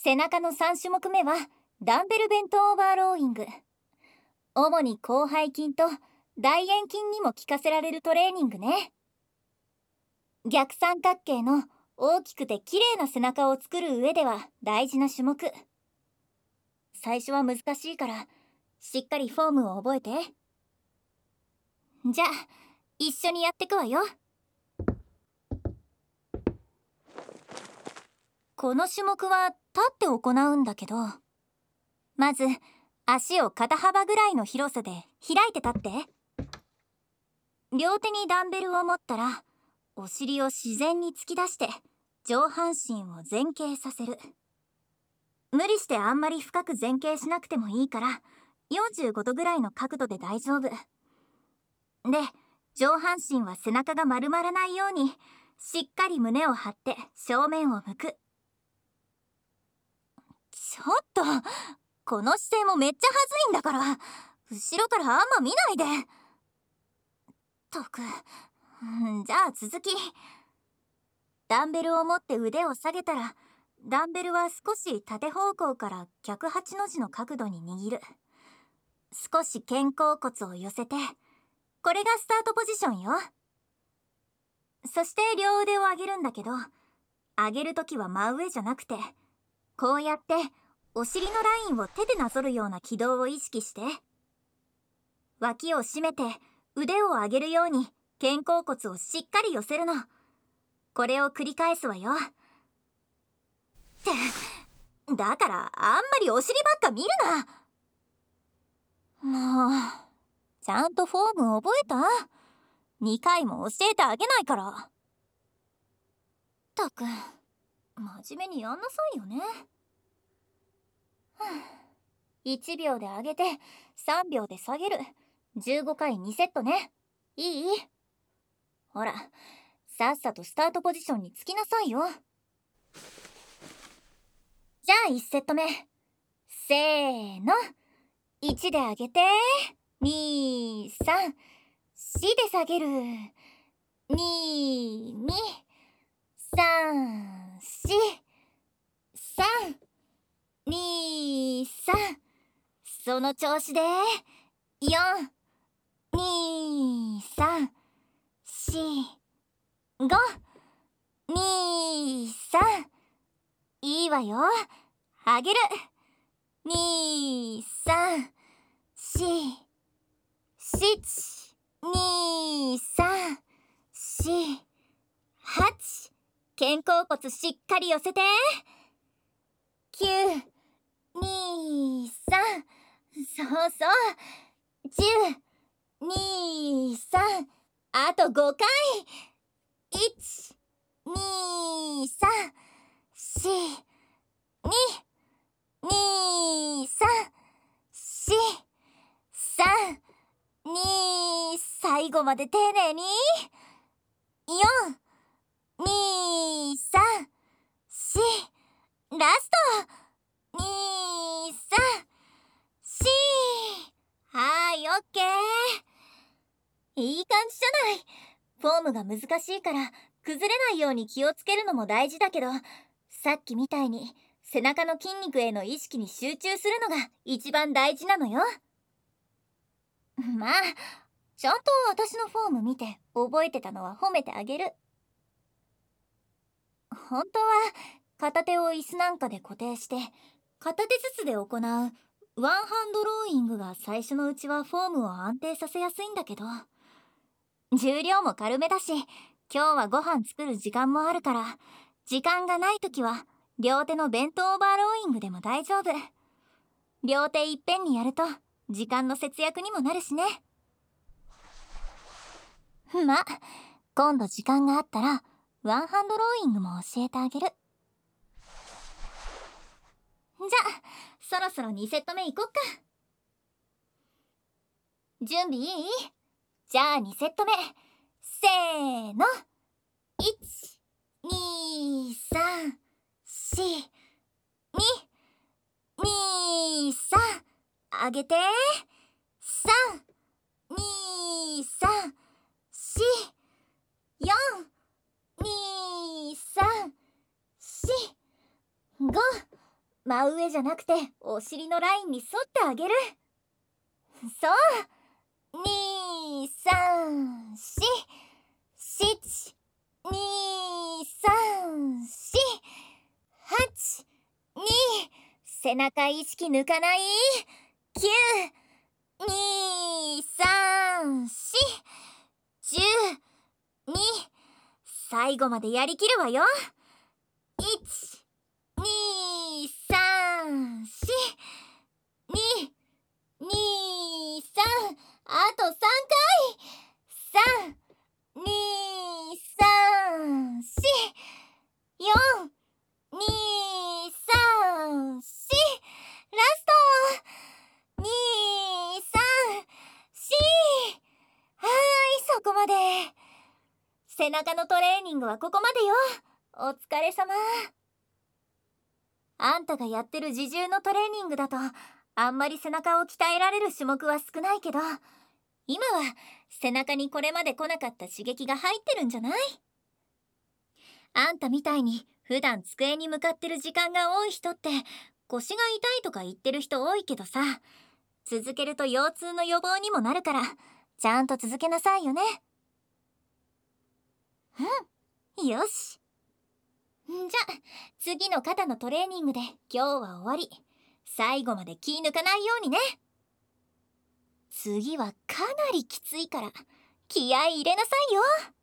背中の3種目目はダンベルベントオーバーローイング。主に広背筋と大円筋にも効かせられるトレーニングね。逆三角形の大きくて綺麗な背中を作る上では大事な種目。最初は難しいからしっかりフォームを覚えて。じゃあ一緒にやってくわよ。この種目は立って行うんだけど、まず足を肩幅ぐらいの広さで開いて立って。両手にダンベルを持ったらお尻を自然に突き出して上半身を前傾させる。無理してあんまり深く前傾しなくてもいいから45度ぐらいの角度で大丈夫で、上半身は背中が丸まらないようにしっかり胸を張って正面を向く。ちょっとこの姿勢もめっちゃはずいんだから、後ろからあんま見ないで。とく、じゃあ続き。ダンベルを持って腕を下げたら、ダンベルは少し縦方向から逆8の字の角度に握る。少し肩甲骨を寄せて、これがスタートポジションよ。そして両腕を上げるんだけど、上げるときは真上じゃなくて、こうやってお尻のラインを手でなぞるような軌道を意識して。脇を締めて腕を上げるように肩甲骨をしっかり寄せるの。これを繰り返すわよ。ってだからあんまりお尻ばっか見るな。もうちゃんとフォーム覚えた？2回も教えてあげないから。ったく真面目にやんなさいよね。1秒で上げて3秒で下げる15回2セットね。いい？ほらさっさとスタートポジションにつきなさいよ。じゃあ1セット目。せーの。1で上げて2、3、4で下げる2、2、3、4、3、2、3。その調子で4、2、3、4、5、2、3。いいわよ。上げる。2、3、4、7、2、3、4、8。肩甲骨しっかり寄せて。9、2、3。そうそう。10、2、3。あと5回。1、2、3、4、2、2、3、4、3、2、最後まで丁寧に。4、2、3、4、ラスト。2、3、4。はい、オッケー。いい感じじゃない。フォームが難しいから崩れないように気をつけるのも大事だけど、さっきみたいに背中の筋肉への意識に集中するのが一番大事なのよ。まあちゃんと私のフォーム見て覚えてたのは褒めてあげる。本当は片手を椅子なんかで固定して片手ずつで行うワンハンドローイングが最初のうちはフォームを安定させやすいんだけど、重量も軽めだし今日はご飯作る時間もあるから、時間がない時は両手のベントオーバーローイングでも大丈夫。両手いっぺんにやると時間の節約にもなるしね。まあ今度時間があったらワンハンドローイングも教えてあげる。じゃあそろそろ2セット目いこっか。準備いい？じゃあ2セット目。せーの。1、2、3、4、2、2、3。上げて。3、2、3、4、4、2、3、4、5、 真上じゃなくてお尻のラインに沿ってあげる。そう。234123482背中意識抜かない。9234102最後までやりきるわよ。1234223あと3回。3234423ラスト。234はーい、そこまで。背中のトレーニングはここまでよ。お疲れ様。あんたがやってる自重のトレーニングだとあんまり背中を鍛えられる種目は少ないけど、今は背中にこれまで来なかった刺激が入ってるんじゃない？あんたみたいに普段机に向かってる時間が多い人って腰が痛いとか言ってる人多いけどさ、続けると腰痛の予防にもなるからちゃんと続けなさいよね。うん、よし。じゃ次の肩のトレーニングで今日は終わり。最後まで気抜かないようにね。次はかなりきついから気合い入れなさいよ。